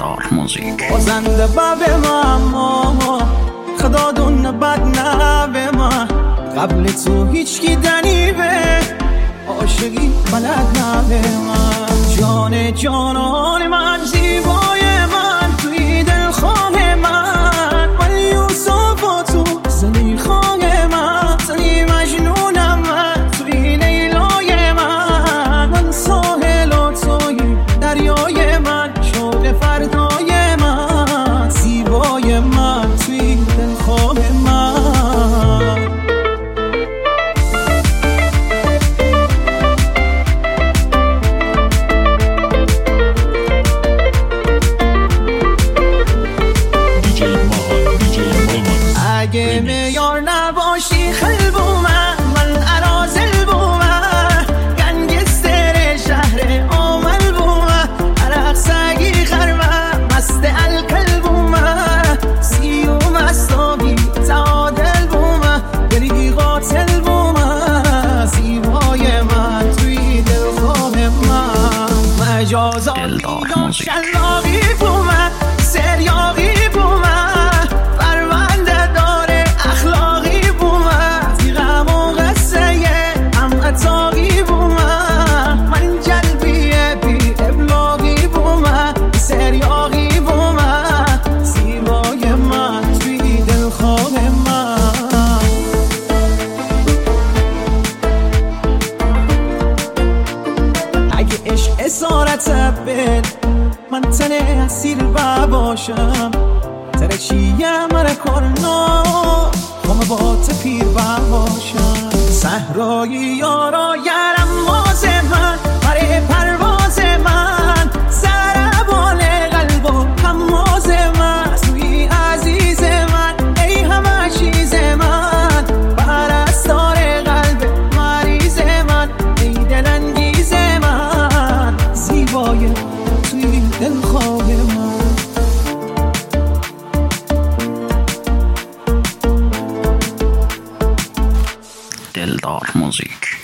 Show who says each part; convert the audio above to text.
Speaker 1: دلدار موزیک
Speaker 2: بازنده بب ما خدا دون بد نبه من قبل تو هیچکی دنیبه عاشقی بلد نبه من جان جانان من زیبای من توی دلخواه من یوسف و تو زلیخای من زلی مجنونم من توی لیلای من ساحل و توی دریای من شوق فردای من زیبای من توی دلخواه من اگه میار نباشی خلبو من ارازل بو من گنگستر شهر آمل بو من عرق سگی خرمه مست الکل بو من سیوم استابی تعادل بو من بریدی قاتل بو من زیبای من توی دلخواه من مجازاتی و شلاقی بو من سریاقی بو من اسارت بل من تنه اسیر باشم ترچیم رکرنا خم با تپیر باشم صحرای یارا یرم واز من برای پرواز من زربان قلب و حماز من توی عزیز من ای همه چیز من پرستار قلب مریض من ای دلانگیز من زیبای توی دلخواه من
Speaker 1: دلدار موزیک